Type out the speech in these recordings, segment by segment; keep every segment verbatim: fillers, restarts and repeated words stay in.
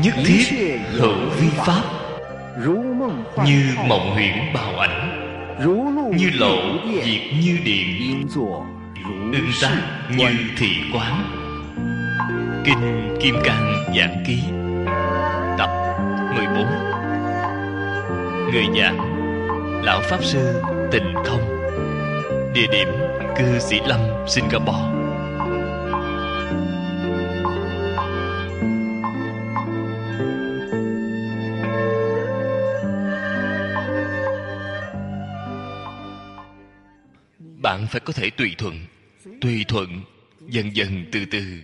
nhất thiết hữu vi pháp, như mộng huyễn bào ảnh, như lộ diệt như điện, ứng tác như thị quán. Kinh Kim Cang Giảng Ký tập mười bốn. Người giảng Lão Pháp Sư Tịnh Không. Địa điểm Cư Sĩ Lâm, Singapore. Bạn phải có thể tùy thuận. Tùy thuận dần dần từ từ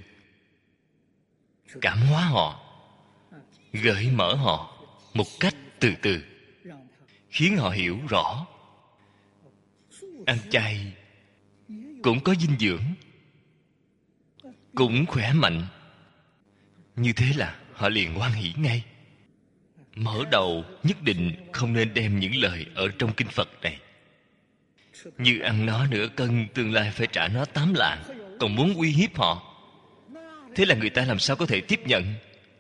cảm hóa họ, gợi mở họ một cách từ từ, khiến họ hiểu rõ ăn chay cũng có dinh dưỡng, cũng khỏe mạnh. Như thế là họ liền hoan hỷ ngay. Mở đầu nhất định không nên đem những lời ở trong kinh Phật này như ăn nó nửa cân, tương lai phải trả nó tám lạng, còn muốn uy hiếp họ. Thế là người ta làm sao có thể tiếp nhận?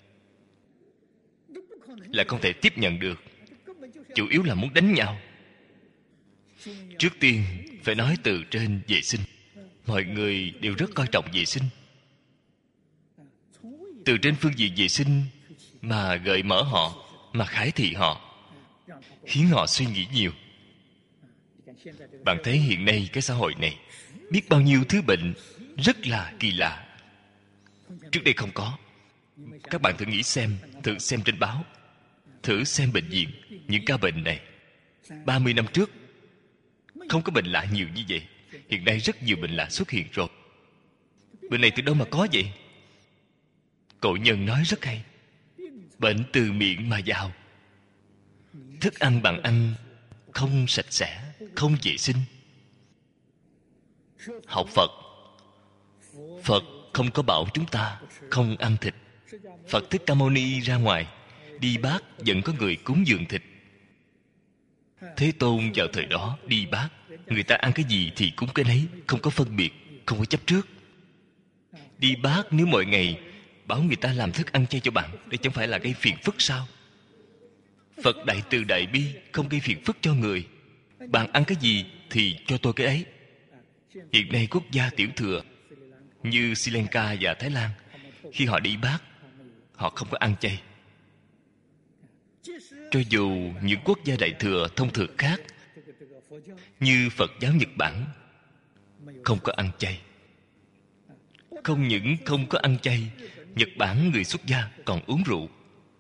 Là không thể tiếp nhận được. Chủ yếu là muốn đánh nhau. Trước tiên phải nói từ trên vệ sinh. Mọi người đều rất coi trọng vệ sinh. Từ trên phương diện vệ sinh mà gợi mở họ, mà khải thị họ, khiến họ suy nghĩ nhiều. Bạn thấy hiện nay cái xã hội này biết bao nhiêu thứ bệnh rất là kỳ lạ, trước đây không có. Các bạn thử nghĩ xem, thử xem trên báo, thử xem bệnh viện, những ca bệnh này ba mươi năm trước không có bệnh lạ nhiều như vậy. Hiện nay rất nhiều bệnh lạ xuất hiện rồi. Bệnh này từ đâu mà có vậy? Cổ nhân nói rất hay: bệnh từ miệng mà vào. Thức ăn bạn ăn không sạch sẽ, không vệ sinh. Học Phật, Phật không có bảo chúng ta không ăn thịt. Phật Thích Ca Mâu Ni ra ngoài đi bát vẫn có người cúng dường thịt. Thế Tôn vào thời đó đi bát, người ta ăn cái gì thì cúng cái nấy, không có phân biệt, không có chấp trước. Đi bát nếu mỗi ngày bảo người ta làm thức ăn chay cho bạn, đây chẳng phải là gây phiền phức sao? Phật đại từ đại bi, không gây phiền phức cho người. Bạn ăn cái gì thì cho tôi cái ấy. Hiện nay quốc gia tiểu thừa như Sri Lanka và Thái Lan, khi họ đi bát, họ không có ăn chay. Cho dù những quốc gia đại thừa thông thường khác như Phật giáo Nhật Bản không có ăn chay. Không những không có ăn chay, Nhật Bản người xuất gia còn uống rượu.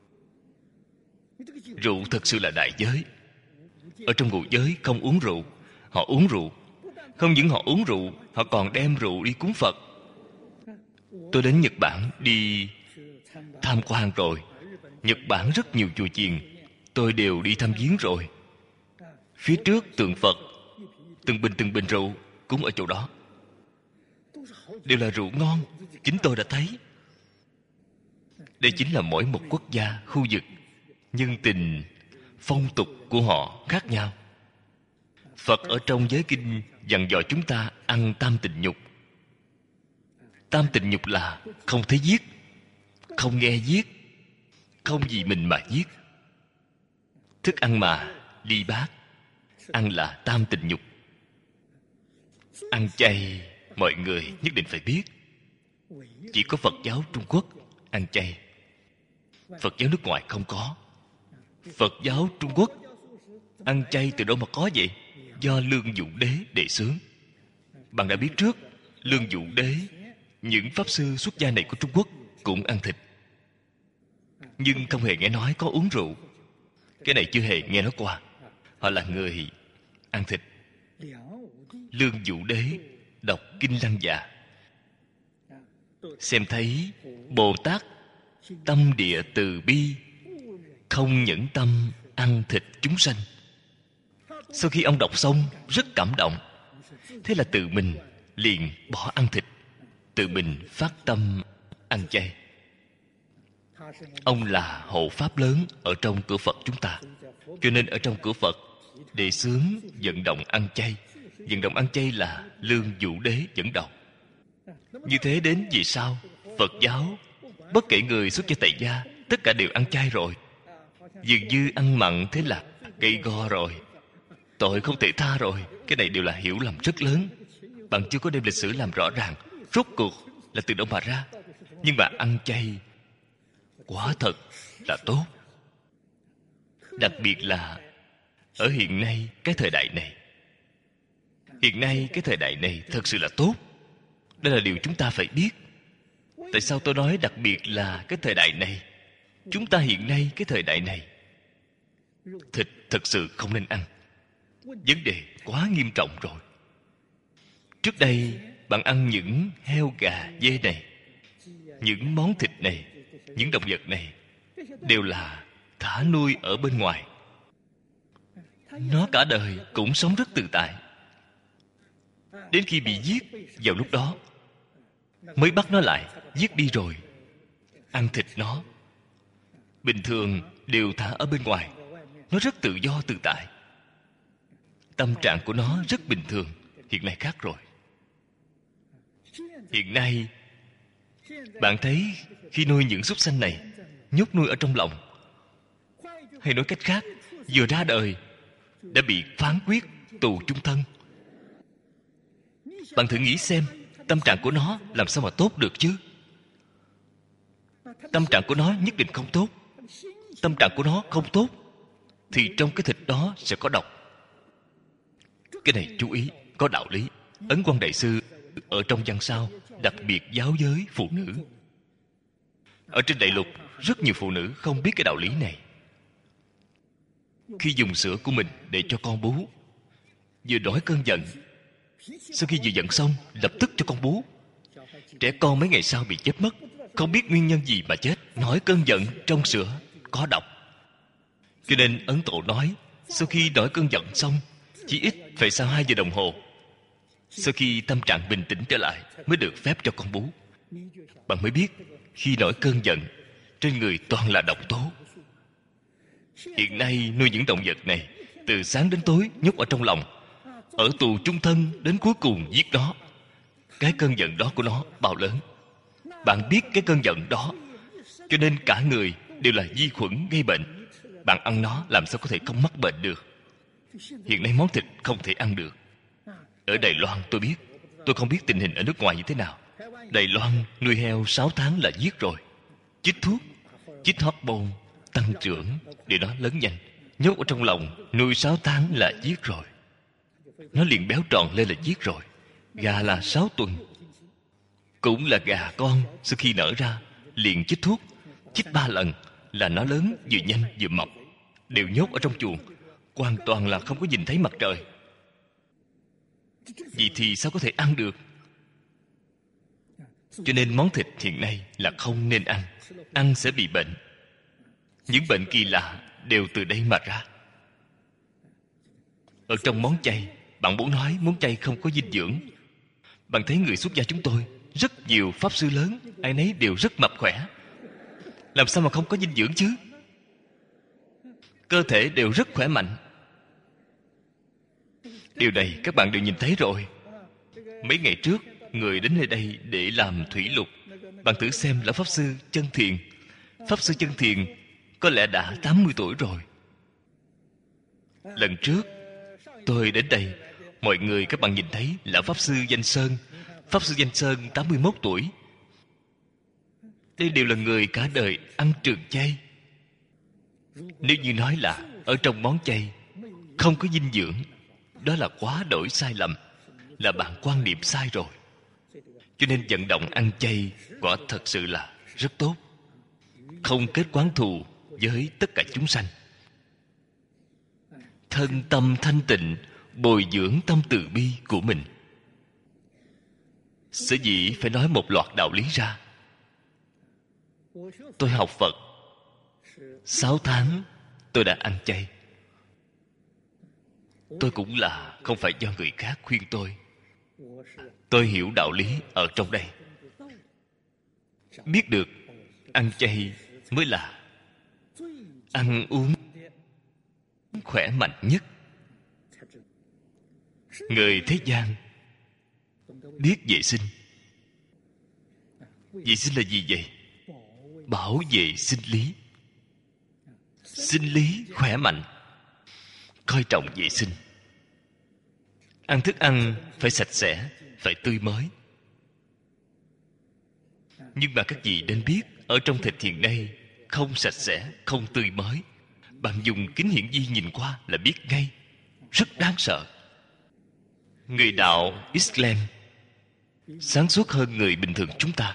Rượu thật sự là đại giới. Ở trong ngũ giới không uống rượu, họ uống rượu. Không những họ uống rượu, họ còn đem rượu đi cúng Phật. Tôi đến Nhật Bản đi tham quan rồi. Nhật Bản rất nhiều chùa chiền, tôi đều đi thăm viếng rồi. Phía trước tượng Phật, từng bình từng bình rượu cúng ở chỗ đó, đều là rượu ngon, chính tôi đã thấy. Đây chính là mỗi một quốc gia, khu vực, nhân tình, phong tục của họ khác nhau. Phật ở trong giới kinh dặn dò chúng ta ăn tam tịnh nhục. Tam tịnh nhục là không thấy giết, không nghe giết, không vì mình mà giết. Thức ăn mà đi bát, ăn là tam tịnh nhục. Ăn chay, mọi người nhất định phải biết. Chỉ có Phật giáo Trung Quốc ăn chay, Phật giáo nước ngoài không có. Phật giáo Trung Quốc ăn chay từ đâu mà có vậy? Do Lương Dụ Đế đề xướng. Bạn đã biết trước, Lương Dụ Đế, những pháp sư xuất gia này của Trung Quốc cũng ăn thịt, nhưng không hề nghe nói có uống rượu. Cái này chưa hề nghe nói qua. Họ là người ăn thịt. Lương Dụ Đế đọc Kinh Lăng Già, xem thấy Bồ Tát tâm địa từ bi, không nhẫn tâm ăn thịt chúng sanh. Sau khi ông đọc xong rất cảm động. Thế là tự mình liền bỏ ăn thịt, tự mình phát tâm ăn chay. Ông là hộ pháp lớn ở trong cửa Phật chúng ta. Cho nên ở trong cửa Phật đề xướng vận động ăn chay. Vận động ăn chay là Lương Dụ Đế dẫn đầu. Như thế đến vì sao Phật giáo bất kể người xuất gia tại gia tất cả đều ăn chay rồi. Dường như ăn mặn thế là gây go rồi, tội không thể tha rồi. Cái này đều là hiểu lầm rất lớn. Bạn chưa có đem lịch sử làm rõ ràng rốt cuộc là từ đâu mà ra. Nhưng mà ăn chay quả thật là tốt. Đặc biệt là ở hiện nay, cái thời đại này. Hiện nay cái thời đại này thật sự là tốt. Đây là điều chúng ta phải biết. Tại sao tôi nói đặc biệt là cái thời đại này? Chúng ta hiện nay cái thời đại này, thịt thật sự không nên ăn. Vấn đề quá nghiêm trọng rồi. Trước đây bạn ăn những heo gà dê này, những món thịt này, những động vật này đều là thả nuôi ở bên ngoài. Nó cả đời cũng sống rất tự tại. Đến khi bị giết, vào lúc đó mới bắt nó lại, giết đi rồi ăn thịt nó. Bình thường đều thả ở bên ngoài. Nó rất tự do tự tại. Tâm trạng của nó rất bình thường. Hiện nay khác rồi. Hiện nay bạn thấy khi nuôi những súc sanh này, nhốt nuôi ở trong lòng, hay nói cách khác, vừa ra đời đã bị phán quyết tù chung thân. Bạn thử nghĩ xem, tâm trạng của nó làm sao mà tốt được chứ? Tâm trạng của nó nhất định không tốt. Tâm trạng của nó không tốt thì trong cái thịt đó sẽ có độc. Cái này chú ý, có đạo lý. Ấn Quang Đại Sư ở trong văn sao đặc biệt giáo giới phụ nữ. Ở trên đại lục rất nhiều phụ nữ không biết cái đạo lý này. Khi dùng sữa của mình để cho con bú, vừa nổi cơn giận, sau khi vừa giận xong lập tức cho con bú. Trẻ con mấy ngày sau bị chết mất, không biết nguyên nhân gì mà chết. Nổi cơn giận trong sữa có độc. Cho nên Ấn Tổ nói, sau khi nổi cơn giận xong, chỉ ít phải sau hai giờ đồng hồ, sau khi tâm trạng bình tĩnh trở lại, mới được phép cho con bú. Bạn mới biết khi nổi cơn giận, trên người toàn là độc tố. Hiện nay nuôi những động vật này, từ sáng đến tối nhốt ở trong lòng, ở tù chung thân đến cuối cùng giết nó. Cái cơn giận đó của nó bao lớn. Bạn biết cái cơn giận đó, cho nên cả người đều là vi khuẩn gây bệnh. Bạn ăn nó làm sao có thể không mắc bệnh được? Hiện nay món thịt không thể ăn được. Ở Đài Loan tôi biết, tôi không biết tình hình ở nước ngoài như thế nào. Đài Loan nuôi heo sáu tháng là giết rồi. Chích thuốc, chích hormone tăng trưởng để nó lớn nhanh. Nhốt ở trong lòng nuôi sáu tháng là giết rồi. Nó liền béo tròn lên là giết rồi. Gà là sáu tuần, cũng là gà con, sau khi nở ra liền chích thuốc, chích ba lần là nó lớn vừa nhanh vừa mập. Đều nhốt ở trong chuồng, hoàn toàn là không có nhìn thấy mặt trời. Vậy thì sao có thể ăn được? Cho nên món thịt hiện nay là không nên ăn. Ăn sẽ bị bệnh. Những bệnh kỳ lạ đều từ đây mà ra. Ở trong món chay, bạn muốn nói món chay không có dinh dưỡng. Bạn thấy người xuất gia chúng tôi, rất nhiều pháp sư lớn, ai nấy đều rất mập khỏe. Làm sao mà không có dinh dưỡng chứ? Cơ thể đều rất khỏe mạnh. Điều này các bạn đều nhìn thấy rồi. Mấy ngày trước, người đến nơi đây để làm thủy lục. Bạn thử xem lão Pháp Sư Chân Thiền. Pháp Sư Chân Thiền có lẽ đã tám mươi tuổi rồi. Lần trước tôi đến đây, mọi người các bạn nhìn thấy lão Pháp Sư Danh Sơn. Pháp Sư Danh Sơn tám mươi mốt tuổi. Đây đều là người cả đời ăn trường chay. Nếu như nói là ở trong món chay không có dinh dưỡng, đó là quá đổi sai lầm, là bạn quan niệm sai rồi. Cho nên vận động ăn chay quả thật sự là rất tốt. Không kết oán thù với tất cả chúng sanh. Thân tâm thanh tịnh, bồi dưỡng tâm từ bi của mình. Sở dĩ phải nói một loạt đạo lý ra. Tôi học Phật sáu tháng, tôi đã ăn chay. Tôi cũng là không phải do người khác khuyên tôi. Tôi hiểu đạo lý ở trong đây. Biết được ăn chay mới là ăn uống khỏe mạnh nhất. Người thế gian biết vệ sinh. Vệ sinh là gì vậy? bảo vệ sinh lý. Sinh lý khỏe mạnh, coi trọng vệ sinh. Ăn thức ăn phải sạch sẽ, phải tươi mới. Nhưng mà các vị nên biết, ở trong thịt hiện nay không sạch sẽ, không tươi mới. Bạn dùng kính hiển vi nhìn qua là biết ngay. Rất đáng sợ. Người đạo Islam sáng suốt hơn người bình thường chúng ta.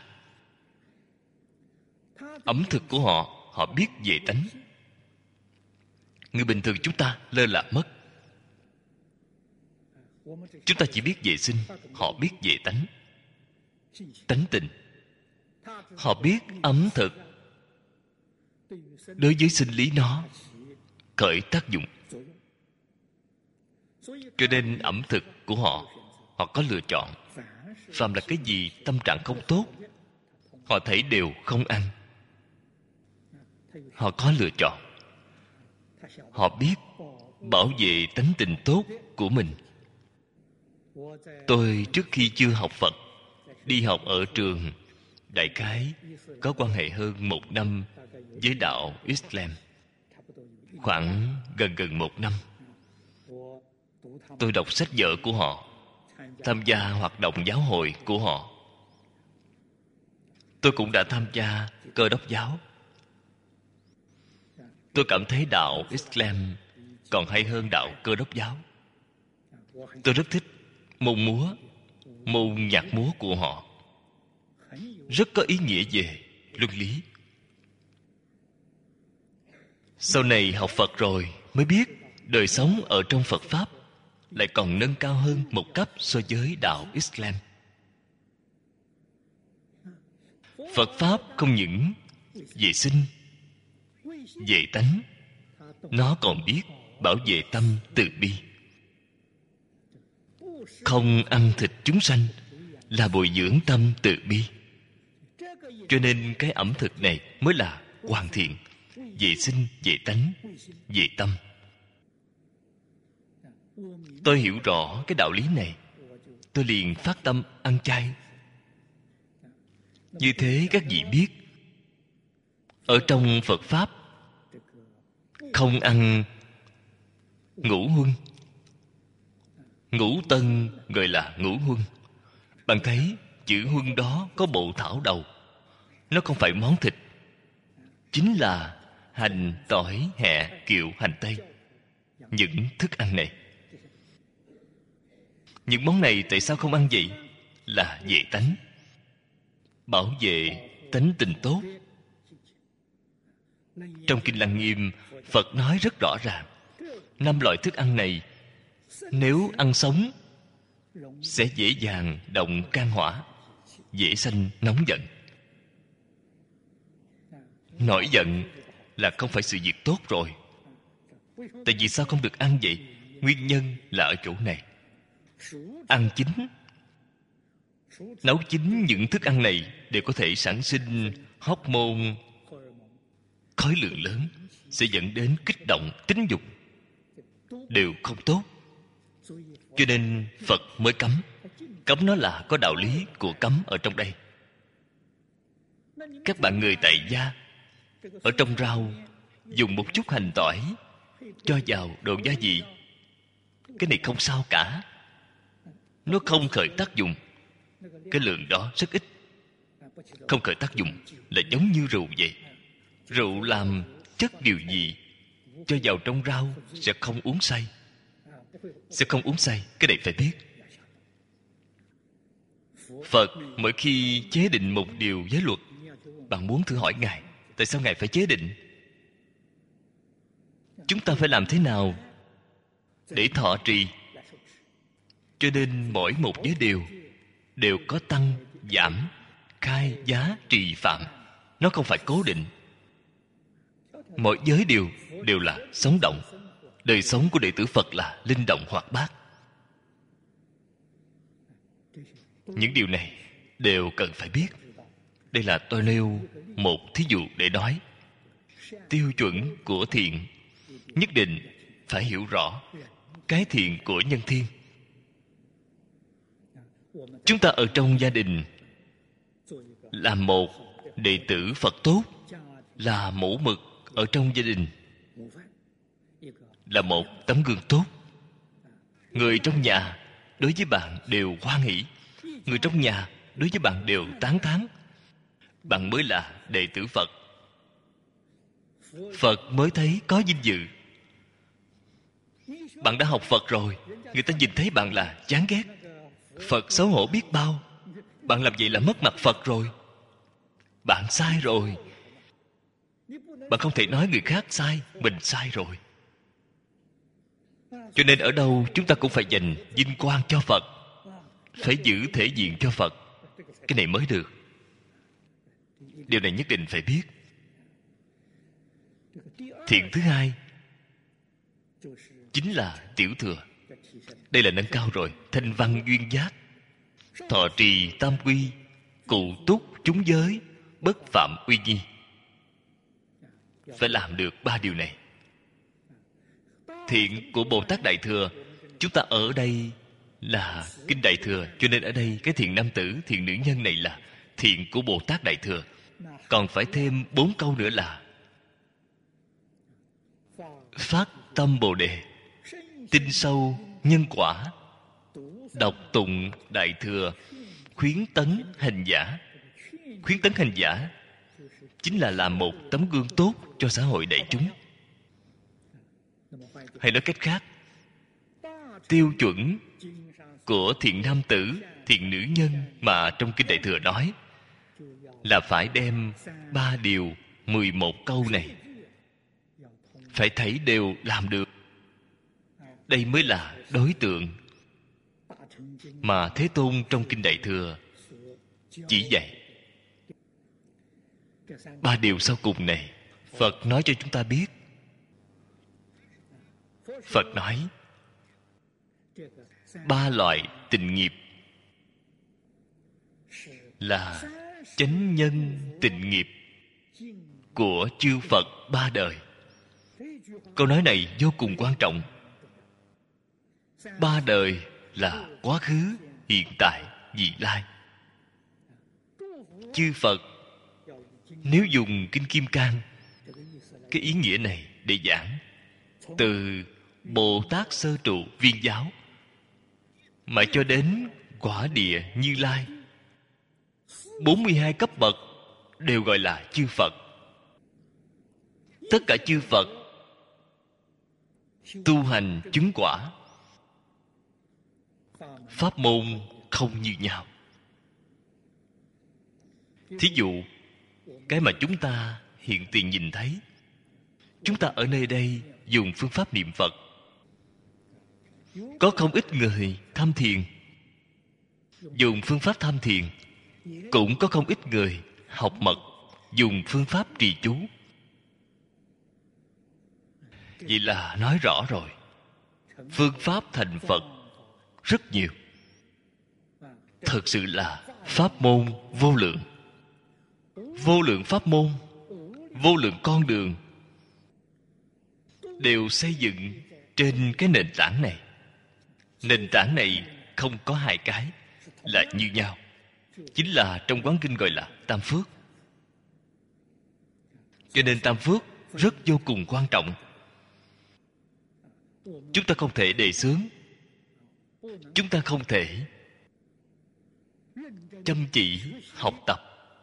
Ẩm thực của họ, họ biết về tánh. Người bình thường chúng ta lơ là mất. Chúng ta chỉ biết vệ sinh, họ biết về tánh. Tánh tình. Họ biết ẩm thực đối với sinh lý nó khởi tác dụng. Cho nên ẩm thực của họ, họ có lựa chọn. Phàm là cái gì tâm trạng không tốt, họ thấy đều không ăn. Họ có lựa chọn. Họ biết bảo vệ tánh tình tốt của mình. Tôi trước khi chưa học Phật, đi học ở trường, đại khái có quan hệ hơn một năm với đạo Islam. Khoảng gần gần một năm. Tôi đọc sách vở của họ, tham gia hoạt động giáo hội của họ. Tôi cũng đã tham gia Cơ Đốc giáo. Tôi cảm thấy đạo Islam còn hay hơn đạo Cơ Đốc giáo. Tôi rất thích môn múa, môn nhạc múa của họ. Rất có ý nghĩa về luân lý. Sau này học Phật rồi mới biết đời sống ở trong Phật Pháp lại còn nâng cao hơn một cấp so với đạo Islam. Phật Pháp không những vệ sinh, vệ tánh, nó còn biết bảo vệ tâm từ bi. Không ăn thịt chúng sanh là bồi dưỡng tâm từ bi. Cho nên cái ẩm thực này mới là hoàn thiện. Vệ sinh, vệ tánh, vệ tâm. Tôi hiểu rõ cái đạo lý này, tôi liền phát tâm ăn chay. Như thế các vị biết, ở trong Phật Pháp không ăn ngũ huân. Ngũ tân gọi là ngũ huân. Bạn thấy chữ huân đó có bộ thảo đầu. Nó không phải món thịt, chính là hành, tỏi, hẹ, kiệu, hành tây. Những thức ăn này, những món này tại sao không ăn vậy? Là vệ tánh, bảo vệ tánh tình tốt. Trong Kinh Lăng Nghiêm, Phật nói rất rõ ràng, năm loại thức ăn này nếu ăn sống sẽ dễ dàng động can hỏa, dễ sanh nóng giận. Nổi giận là không phải sự việc tốt rồi. Tại vì sao không được ăn vậy? Nguyên nhân là ở chỗ này. Ăn chín, nấu chín những thức ăn này đều có thể sản sinh hormone khối lượng lớn, sẽ dẫn đến kích động tính dục, đều không tốt. Cho nên Phật mới cấm. Cấm nó là có đạo lý của cấm ở trong đây. Các bạn người tại gia, ở trong rau dùng một chút hành tỏi, cho vào đồ gia vị, cái này không sao cả. Nó không khởi tác dụng. Cái lượng đó rất ít. Không khởi tác dụng là giống như rượu vậy. Rượu làm chất điều gì cho vào trong rau sẽ không uống say. Sẽ không uống say, cái này phải biết. Phật mỗi khi chế định một điều giới luật, bạn muốn thử hỏi Ngài, tại sao Ngài phải chế định? Chúng ta phải làm thế nào để thọ trì? Cho nên mỗi một giới điều đều có tăng, giảm, khai, giá, trì, phạm. Nó không phải cố định. Mỗi giới điều đều là sống động. Đời sống của đệ tử Phật là linh động hoạt bát. Những điều này đều cần phải biết. Đây là tôi nêu một thí dụ để nói. Tiêu chuẩn của thiện nhất định phải hiểu rõ cái thiện của nhân thiên. Chúng ta ở trong gia đình làm một đệ tử Phật tốt, là mẫu mực ở trong gia đình, là một tấm gương tốt. Người trong nhà đối với bạn đều hoan hỷ, người trong nhà đối với bạn đều tán thán. Bạn mới là đệ tử Phật. Phật mới thấy có vinh dự. Bạn đã học Phật rồi, người ta nhìn thấy bạn là chán ghét. Phật xấu hổ biết bao. Bạn làm vậy là mất mặt Phật rồi. Bạn sai rồi. Bạn không thể nói người khác sai, mình sai rồi. Cho nên ở đâu chúng ta cũng phải dành vinh quang cho Phật, phải giữ thể diện cho Phật. Cái này mới được. Điều này nhất định phải biết. Thiện thứ hai chính là tiểu thừa. Đây là nâng cao rồi. Thanh văn duyên giác, thọ trì tam quy, cụ túc chúng giới, bất phạm uy nghi. Phải làm được ba điều này. Thiện của Bồ Tát Đại Thừa, chúng ta ở đây là Kinh Đại Thừa, cho nên ở đây cái thiện nam tử, thiện nữ nhân này là thiện của Bồ Tát Đại Thừa. Còn phải thêm bốn câu nữa là phát tâm Bồ Đề, tin sâu nhân quả, đọc tụng Đại Thừa, khuyến tấn hành giả. Khuyến tấn hành giả chính là làm một tấm gương tốt cho xã hội đại chúng. Hay nói cách khác, tiêu chuẩn của thiện nam tử, thiện nữ nhân mà trong Kinh Đại Thừa nói là phải đem ba điều mười một câu này phải thấy đều làm được. Đây mới là đối tượng mà Thế Tôn trong Kinh Đại Thừa chỉ dạy. Ba điều sau cùng này Phật nói cho chúng ta biết. Phật nói ba loại tình nghiệp là chánh nhân tình nghiệp của chư Phật ba đời. Câu nói này vô cùng quan trọng. Ba đời là quá khứ, hiện tại, vị lai. Chư Phật nếu dùng Kinh Kim Cang, cái ý nghĩa này để giảng, từ Bồ Tát Sơ Trụ Viên Giáo mà cho đến Quả Địa Như Lai, bốn mươi hai cấp bậc đều gọi là chư Phật. Tất cả chư Phật tu hành chứng quả, pháp môn không như nhau. Thí dụ, cái mà chúng ta hiện tiền nhìn thấy, chúng ta ở nơi đây dùng phương pháp niệm Phật. Có không ít người tham thiền, dùng phương pháp tham thiền. Cũng có không ít người học mật, dùng phương pháp trì chú. Vậy là nói rõ rồi, phương pháp thành Phật rất nhiều. Thật sự là pháp môn vô lượng. Vô lượng pháp môn, vô lượng con đường đều xây dựng trên cái nền tảng này. Nền tảng này không có hai cái, là như nhau. Chính là trong Quán Kinh gọi là Tam Phước. Cho nên Tam Phước rất vô cùng quan trọng. Chúng ta không thể đề xướng, chúng ta không thể chăm chỉ học tập.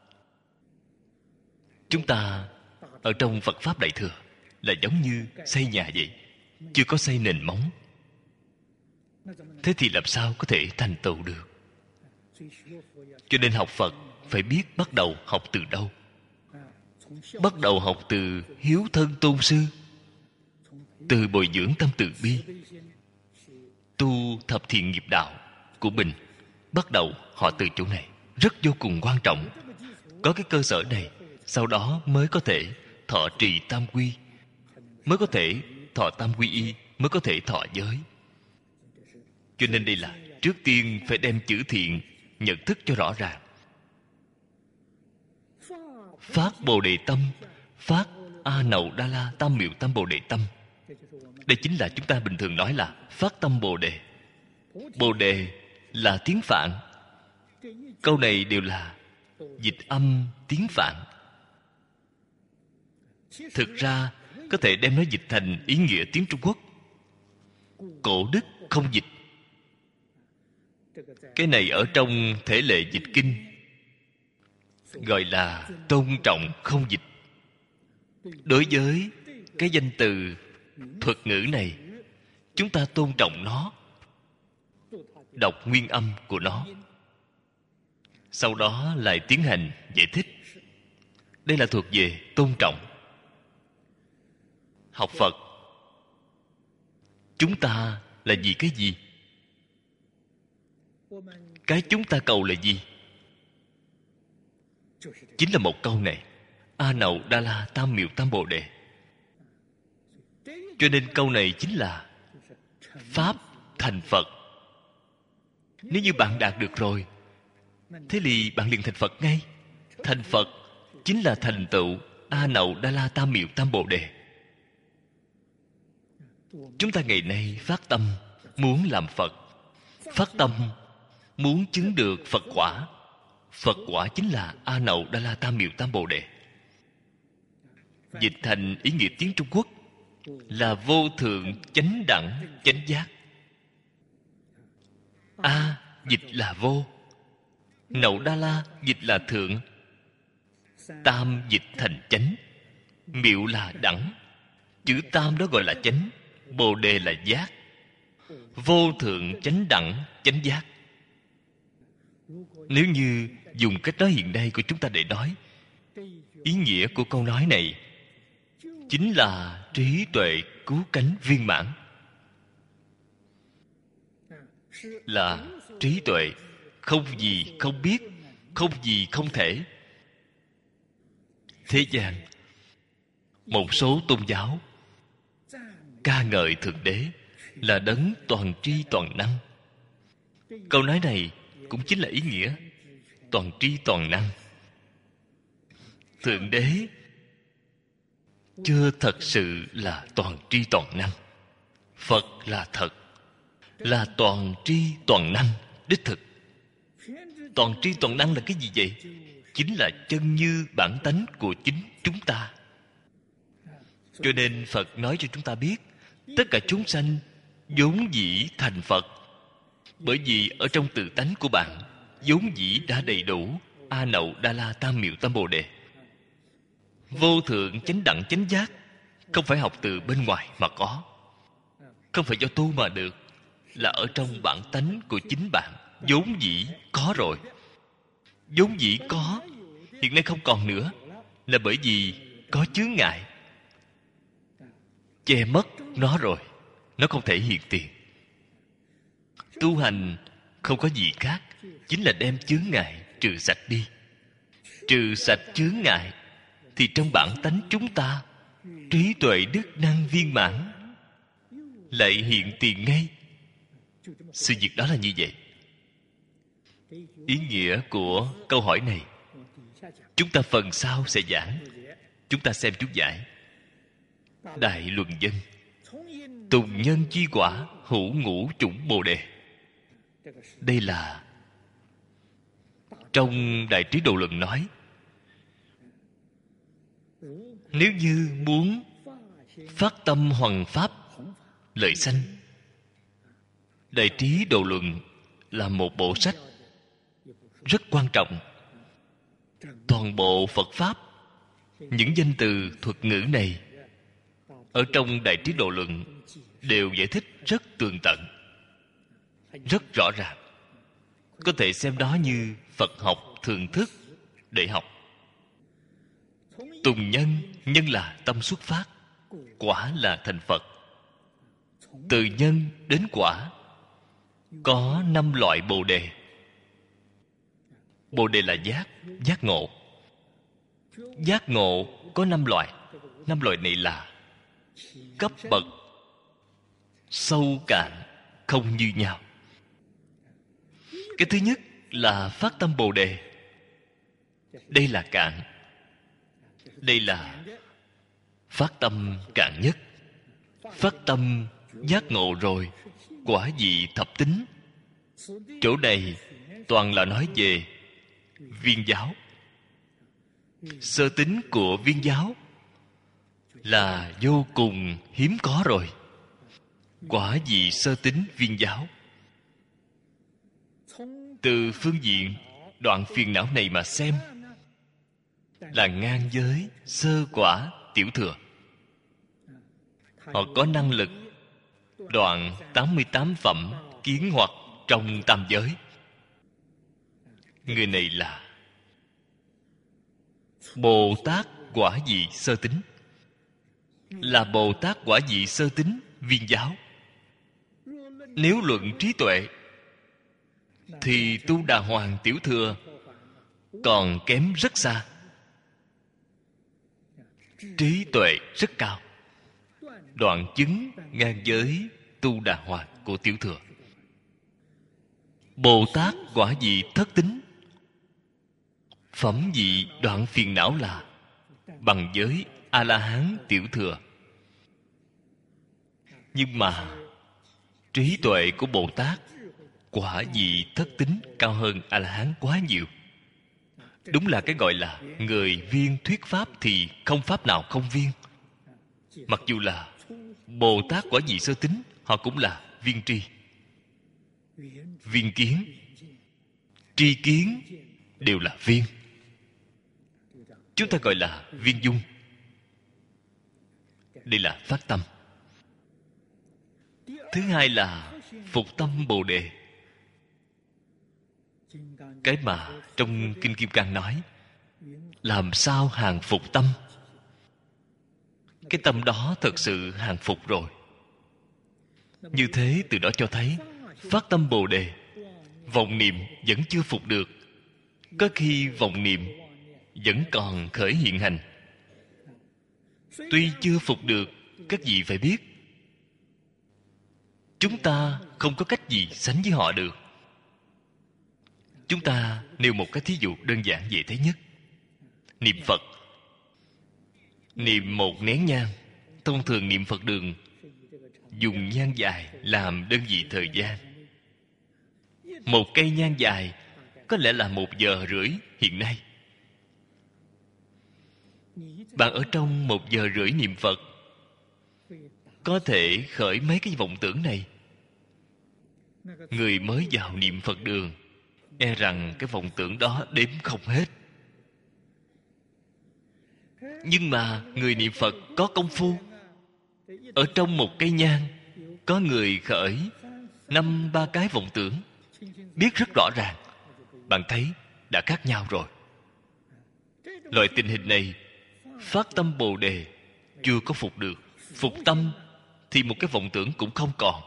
Chúng ta ở trong Phật Pháp Đại Thừa là giống như xây nhà vậy, chưa có xây nền móng. Thế thì làm sao có thể thành tựu được? Cho nên học Phật phải biết bắt đầu học từ đâu. Bắt đầu học từ hiếu thân tôn sư, từ bồi dưỡng tâm từ bi, tu thập thiện nghiệp đạo của mình. Bắt đầu họ từ chỗ này rất vô cùng quan trọng. Có cái cơ sở này, sau đó mới có thể thọ trì tam quy, mới có thể thọ tam quy y, mới có thể thọ giới. Cho nên đây là trước tiên phải đem chữ thiện nhận thức cho rõ ràng. Phát Bồ Đề Tâm, phát A Nậu Đa La Tam Miệu Tam Bồ Đề Tâm. Đây chính là chúng ta bình thường nói là phát tâm Bồ Đề. Bồ Đề là tiếng Phạn. Câu này đều là dịch âm tiếng Phạn. Thực ra có thể đem nó dịch thành ý nghĩa tiếng Trung Quốc. Cổ đức không dịch. Cái này ở trong thể lệ dịch kinh gọi là tôn trọng không dịch. Đối với cái danh từ thuật ngữ này, chúng ta tôn trọng nó, đọc nguyên âm của nó, sau đó lại tiến hành giải thích. Đây là thuộc về tôn trọng. Học Phật, chúng ta là vì cái gì? Cái chúng ta cầu là gì? Chính là một câu này: A Nậu Đa La Tam Miệu Tam Bồ Đề. Cho nên câu này chính là Pháp thành Phật. Nếu như bạn đạt được rồi, thế thì bạn liền thành Phật ngay. Thành Phật chính là thành tựu A Nậu Đa La Tam Miệu Tam Bồ Đề. Chúng ta ngày nay phát tâm muốn làm Phật, phát tâm muốn chứng được Phật quả. Phật quả chính là A Nậu Đa La Tam Miệu Tam Bồ Đề. Dịch thành ý nghĩa tiếng Trung Quốc là vô thượng chánh đẳng chánh giác. A dịch là vô, Nậu Đa La dịch là thượng, tam dịch thành chánh, miệu là đẳng. Chữ tam đó gọi là chánh, bồ đề là giác. Vô thượng chánh đẳng chánh giác. Nếu như dùng cách nói hiện nay của chúng ta để nói, ý nghĩa của câu nói này chính là trí tuệ cứu cánh viên mãn. Là trí tuệ không gì không biết, không gì không thể. Thế gian một số tôn giáo ca ngợi Thượng Đế là đấng toàn tri toàn năng. Câu nói này cũng chính là ý nghĩa toàn tri toàn năng. Thượng Đế chưa thật sự là toàn tri toàn năng. Phật là thật, là toàn tri toàn năng đích thực. Toàn tri toàn năng là cái gì vậy? Chính là chân như bản tánh của chính chúng ta. Cho nên Phật nói cho chúng ta biết, tất cả chúng sanh vốn dĩ thành Phật, bởi vì ở trong tự tánh của bạn vốn dĩ đã đầy đủ A Nậu Đa La Tam Miệu Tam Bồ Đề. Vô thượng chánh đẳng chánh giác không phải học từ bên ngoài mà có, không phải do tu mà được, là ở trong bản tánh của chính bạn vốn dĩ có rồi. Vốn dĩ có, hiện nay không còn nữa, là bởi vì có chướng ngại che mất nó rồi, nó không thể hiện tiền. Tu hành không có gì khác, chính là đem chướng ngại trừ sạch đi. Trừ sạch chướng ngại thì trong bản tánh chúng ta trí tuệ đức năng viên mãn lại hiện tiền ngay. Sự việc đó là như vậy. Ý nghĩa của câu hỏi này chúng ta phần sau sẽ giảng. Chúng ta xem chút giải. Đại Luận Dân: Tùng nhân chi quả, hữu ngũ chủng bồ đề. Đây là trong Đại Trí Độ Luận nói, nếu như muốn phát tâm hoằng pháp lợi sanh, Đại Trí Độ Luận là một bộ sách rất quan trọng. Toàn bộ Phật Pháp, những danh từ thuật ngữ này ở trong Đại Trí Độ Luận đều giải thích rất tường tận, rất rõ ràng. Có thể xem đó như Phật học thường thức để học. Tùng nhân, nhân là tâm xuất phát, quả là thành Phật. Từ nhân đến quả có năm loại bồ đề. Bồ đề là giác, giác ngộ. Giác ngộ có năm loại. Năm loại này là cấp bậc sâu cạn không như nhau. Cái thứ nhất là phát tâm bồ đề. Đây là cạn. Đây là phát tâm cạn nhất. Phát tâm giác ngộ rồi, quả vị thập tính. Chỗ này toàn là nói về Viên giáo. Sơ tính của Viên giáo là vô cùng hiếm có rồi. Quả vị sơ tín viên giáo. Từ phương diện đoạn phiền não này mà xem, là ngang với sơ quả tiểu thừa. Họ có năng lực đoạn tám mươi tám phẩm kiến hoặc trong tam giới. Người này là Bồ Tát quả vị sơ tín, là Bồ Tát quả vị sơ tín viên giáo. Nếu luận trí tuệ thì Tu Đà Hoàng tiểu thừa còn kém rất xa. Trí tuệ rất cao, đoạn chứng ngang với Tu Đà Hoàng của tiểu thừa. Bồ Tát quả vị thất tín, phẩm vị đoạn phiền não là bằng với A-la-hán tiểu thừa. Nhưng mà trí tuệ của Bồ Tát quả vị thất tín cao hơn A-la-hán quá nhiều. Đúng là cái gọi là người viên thuyết pháp thì không pháp nào không viên. Mặc dù là Bồ Tát quả vị sơ tín, họ cũng là viên tri, viên kiến, tri kiến đều là viên. Chúng ta gọi là viên dung. Đây là phát tâm. Thứ hai là phục tâm Bồ Đề. Cái mà trong Kinh Kim Cang nói, làm sao hàng phục tâm? Cái tâm đó thật sự hàng phục rồi. Như thế từ đó cho thấy phát tâm Bồ Đề, vọng niệm vẫn chưa phục được. Có khi vọng niệm vẫn còn khởi hiện hành. Tuy chưa phục được, các vị phải biết, chúng ta không có cách gì sánh với họ được. Chúng ta nêu một cái thí dụ đơn giản dễ thấy nhất. Niệm Phật. Niệm một nén nhang. Thông thường niệm Phật đường dùng nhang dài làm đơn vị thời gian. Một cây nhang dài có lẽ là một giờ rưỡi hiện nay. Bạn ở trong một giờ rưỡi niệm Phật có thể khởi mấy cái vọng tưởng này. Người mới vào niệm Phật đường e rằng cái vọng tưởng đó đếm không hết. Nhưng mà người niệm Phật có công phu, ở trong một cây nhang có người khởi năm ba cái vọng tưởng, biết rất rõ ràng. Bạn thấy đã khác nhau rồi. Loại tình hình này, phát tâm Bồ Đề chưa có phục được. Phục tâm thì một cái vọng tưởng cũng không còn.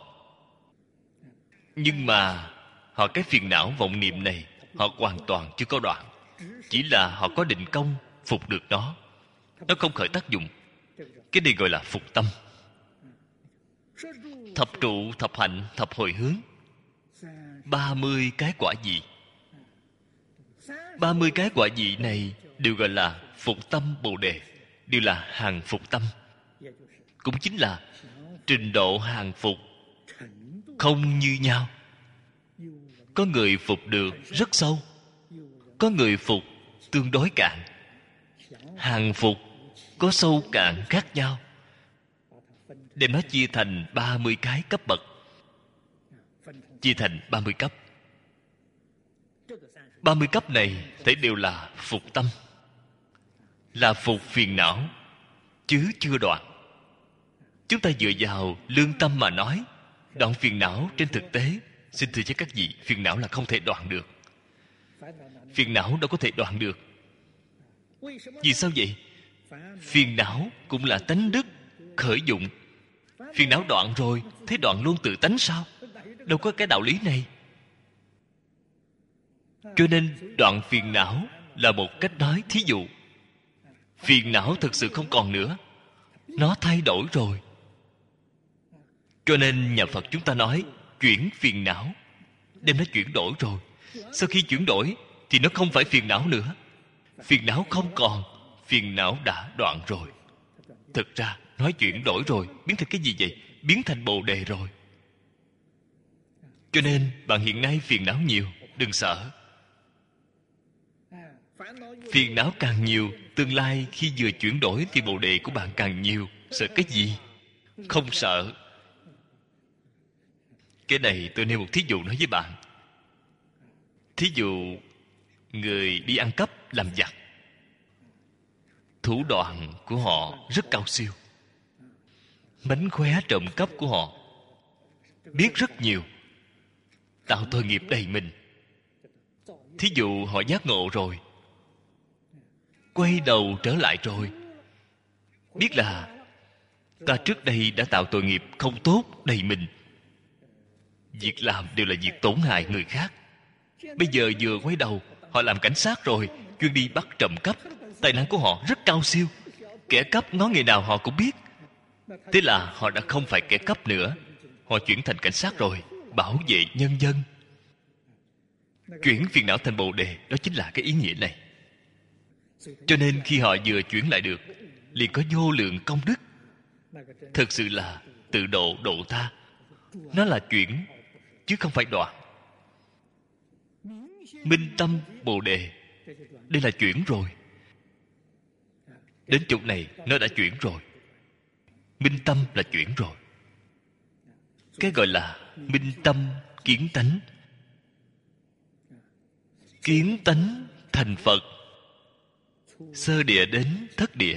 Nhưng mà họ cái phiền não vọng niệm này họ hoàn toàn chưa có đoạn. Chỉ là họ có định công phục được nó. Nó không khởi tác dụng. Cái này gọi là phục tâm. Thập trụ, thập hạnh, thập hồi hướng, ba mươi cái quả vị. Ba mươi cái quả vị này đều gọi là phục tâm Bồ Đề, đều là hàng phục tâm. Cũng chính là trình độ hàng phục không như nhau. Có người phục được rất sâu, có người phục tương đối cạn. Hàng phục có sâu cạn khác nhau, đem nó chia thành ba mươi cái cấp bậc. Chia thành ba mươi cấp. Ba mươi cấp này thấy đều là phục tâm, là phục phiền não, chứ chưa đoạn. Chúng ta dựa vào lương tâm mà nói, đoạn phiền não trên thực tế, xin thưa với các vị, phiền não là không thể đoạn được. Phiền não đâu có thể đoạn được. Vì sao vậy? Phiền não cũng là tánh đức khởi dụng. Phiền não đoạn rồi, thế đoạn luôn tự tánh sao? Đâu có cái đạo lý này. Cho nên đoạn phiền não là một cách nói thí dụ. Phiền não thực sự không còn nữa, nó thay đổi rồi. Cho nên nhà Phật chúng ta nói chuyển phiền não, đem nó chuyển đổi rồi. Sau khi chuyển đổi thì nó không phải phiền não nữa. Phiền não không còn, phiền não đã đoạn rồi. Thực ra nói chuyển đổi rồi, biến thành cái gì vậy? Biến thành Bồ Đề rồi. Cho nên bạn hiện nay phiền não nhiều, đừng sợ. Phiền não càng nhiều tương lai khi vừa chuyển đổi thì bồ đề của bạn càng nhiều. Sợ cái gì? Không sợ. Cái này tôi nêu một thí dụ nói với bạn. Thí dụ người đi ăn cắp làm giặc, thủ đoạn của họ rất cao siêu, mánh khóe trộm cắp của họ biết rất nhiều, tạo tội nghiệp đầy mình. Thí dụ họ giác ngộ rồi, quay đầu trở lại rồi, biết là ta trước đây đã tạo tội nghiệp không tốt đầy mình, việc làm đều là việc tổn hại người khác. Bây giờ vừa quay đầu, họ làm cảnh sát rồi, chuyên đi bắt trộm cắp. Tài năng của họ rất cao siêu, kẻ cắp ngó nghề nào họ cũng biết. Thế là họ đã không phải kẻ cắp nữa, họ chuyển thành cảnh sát rồi, bảo vệ nhân dân. Chuyển phiền não thành bồ đề, đó chính là cái ý nghĩa này. Cho nên khi họ vừa chuyển lại được, liền có vô lượng công đức. Thực sự là tự độ độ ta. Nó là chuyển, chứ không phải đoạn. Minh tâm bồ đề, đây là chuyển rồi. Đến chỗ này nó đã chuyển rồi. Minh tâm là chuyển rồi. Cái gọi là minh tâm kiến tánh. Kiến tánh thành Phật, sơ địa đến thất địa.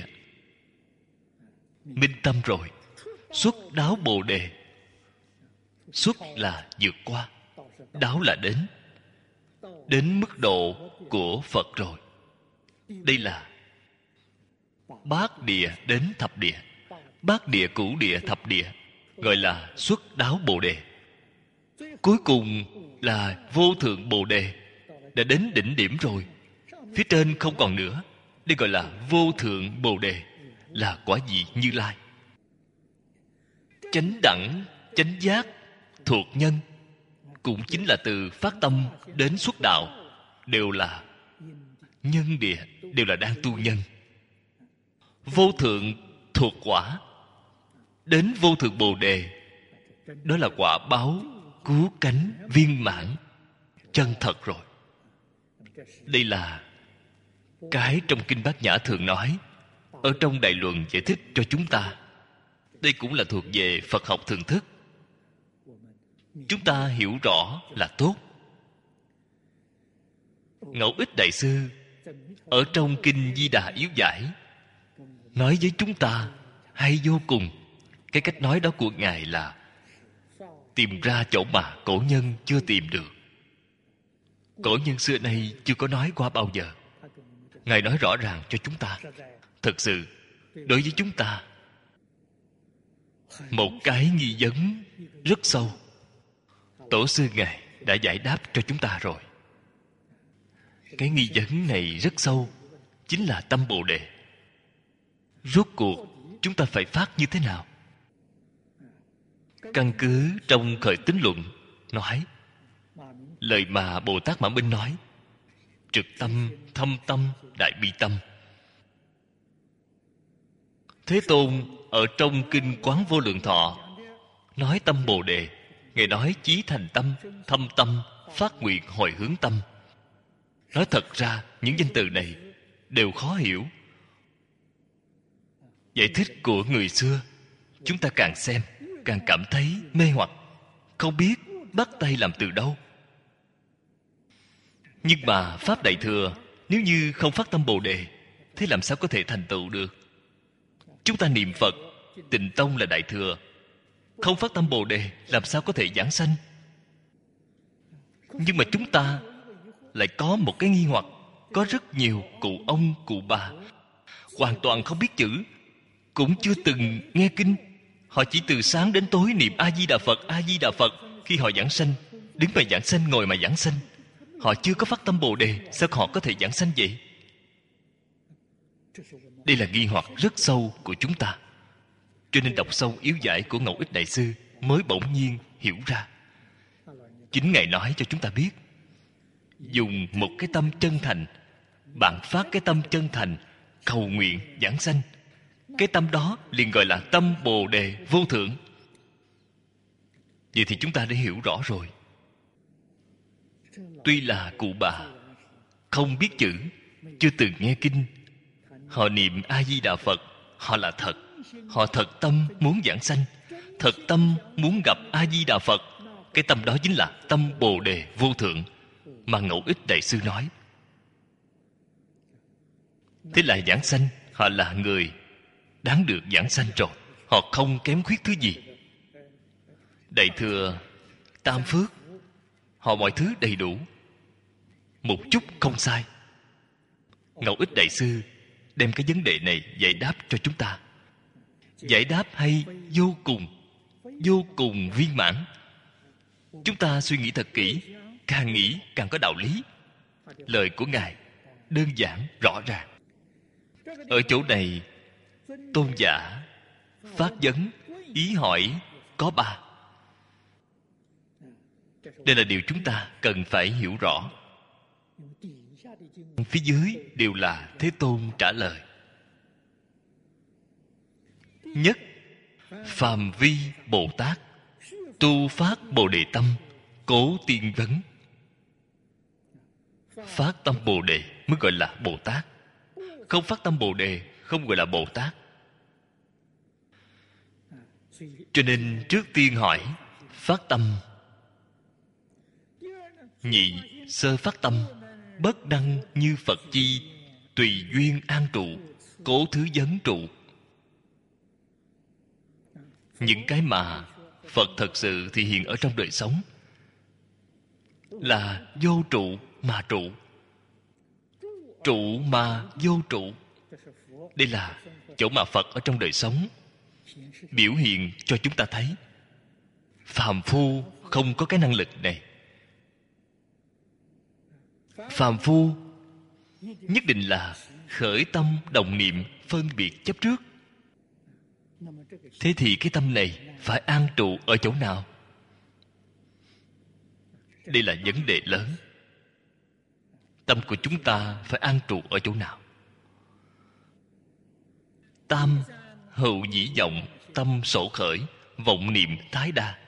Minh tâm rồi, xuất đáo bồ đề. Xuất là vượt qua, đáo là đến. Đến mức độ của Phật rồi. Đây là bát địa đến thập địa. Bát địa cửu địa thập địa gọi là xuất đáo bồ đề. Cuối cùng là vô thượng bồ đề, đã đến đỉnh điểm rồi, phía trên không còn nữa. Đây gọi là vô thượng bồ đề, là quả vị Như Lai. Chánh đẳng, chánh giác, thuộc nhân, cũng chính là từ phát tâm đến xuất đạo, đều là nhân địa, đều là đang tu nhân. Vô thượng thuộc quả, đến vô thượng bồ đề, đó là quả báo cứu cánh viên mãn, chân thật rồi. Đây là cái trong Kinh Bát Nhã thường nói, ở trong Đại Luận giải thích cho chúng ta. Đây cũng là thuộc về Phật học thường thức. Chúng ta hiểu rõ là tốt. Ngẫu Ích Đại Sư ở trong Kinh Di Đà Yếu Giải nói với chúng ta hay vô cùng. Cái cách nói đó của Ngài là tìm ra chỗ mà cổ nhân chưa tìm được. Cổ nhân xưa nay chưa có nói qua bao giờ. Ngài nói rõ ràng cho chúng ta. Thực sự, đối với chúng ta, một cái nghi vấn rất sâu. Tổ sư Ngài đã giải đáp cho chúng ta rồi. Cái nghi vấn này rất sâu, chính là tâm Bồ Đề. Rốt cuộc chúng ta phải phát như thế nào? Căn cứ trong Khởi Tín Luận nói, lời mà Bồ Tát Mã Minh nói, trực tâm, thâm tâm, đại bi tâm. Thế Tôn ở trong Kinh Quán Vô Lượng Thọ nói tâm Bồ Đề. Ngài nói chí thành tâm, thâm tâm, phát nguyện hồi hướng tâm. Nói thật ra những danh từ này đều khó hiểu. Giải thích của người xưa, chúng ta càng xem càng cảm thấy mê hoặc, không biết bắt tay làm từ đâu. Nhưng mà Pháp Đại Thừa, nếu như không phát tâm Bồ Đề, thế làm sao có thể thành tựu được? Chúng ta niệm Phật, Tịnh Tông là Đại Thừa, không phát tâm Bồ Đề, làm sao có thể giảng sanh? Nhưng mà chúng ta lại có một cái nghi hoặc. Có rất nhiều cụ ông, cụ bà hoàn toàn không biết chữ, cũng chưa từng nghe kinh. Họ chỉ từ sáng đến tối niệm A-di-đà Phật, A-di-đà Phật. Khi họ giảng sanh, đứng mà giảng sanh, ngồi mà giảng sanh. Họ chưa có phát tâm Bồ Đề, sao họ có thể giảng sanh vậy? Đây là nghi hoặc rất sâu của chúng ta. Cho nên đọc sâu Yếu Giải của Ngẫu Ích Đại Sư mới bỗng nhiên hiểu ra. Chính Ngài nói cho chúng ta biết, dùng một cái tâm chân thành, bạn phát cái tâm chân thành cầu nguyện giảng sanh, cái tâm đó liền gọi là tâm Bồ Đề vô thượng. Vậy thì chúng ta đã hiểu rõ rồi. Tuy là cụ bà không biết chữ, chưa từng nghe kinh, Họ niệm A-di-đà Phật, họ là thật. Họ thật tâm muốn giảng sanh, thật tâm muốn gặp A-di-đà Phật. Cái tâm đó chính là tâm Bồ Đề vô thượng mà Ngẫu Ích Đại Sư nói. Thế là giảng sanh, họ là người đáng được giảng sanh rồi. Họ không kém khuyết thứ gì. Đại thừa tam phước, họ mọi thứ đầy đủ, một chút không sai. Ngẫu Ích Đại Sư đem cái vấn đề này giải đáp cho chúng ta. Giải đáp hay vô cùng, vô cùng viên mãn. Chúng ta suy nghĩ thật kỹ, càng nghĩ càng có đạo lý. Lời của Ngài đơn giản, rõ ràng. Ở chỗ này, tôn giả phát vấn, ý hỏi có ba. Đây là điều chúng ta cần phải hiểu rõ. Phía dưới đều là Thế Tôn trả lời. Nhất, phàm vi Bồ Tát tu phát Bồ Đề tâm, cố tiên vấn. Phát tâm Bồ Đề mới gọi là Bồ Tát. Không phát tâm Bồ Đề không gọi là Bồ Tát. Cho nên trước tiên hỏi phát tâm. Nhị, sơ phát tâm, bất đăng như Phật chi, tùy duyên an trụ, cố thứ vấn trụ. Những cái mà Phật thật sự thì hiện ở trong đời sống là vô trụ mà trụ, trụ mà vô trụ. Đây là chỗ mà Phật ở trong đời sống biểu hiện cho chúng ta thấy. Phàm phu không có cái năng lực này. Phàm phu nhất định là khởi tâm đồng niệm phân biệt chấp trước. Thế thì cái tâm này phải an trụ ở chỗ nào? Đây là vấn đề lớn. Tâm của chúng ta phải an trụ ở chỗ nào? Tam hữu dĩ vọng, tâm sổ khởi, vọng niệm tái đa.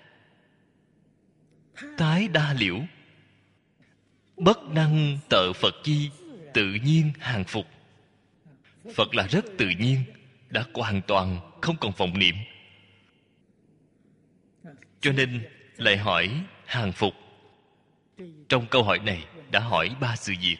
Tái đa liễu, bất năng tợ Phật chi, tự nhiên hàng phục. Phật là rất tự nhiên, đã hoàn toàn không còn vọng niệm. Cho nên lại hỏi hàng phục. Trong câu hỏi này đã hỏi ba sự việc.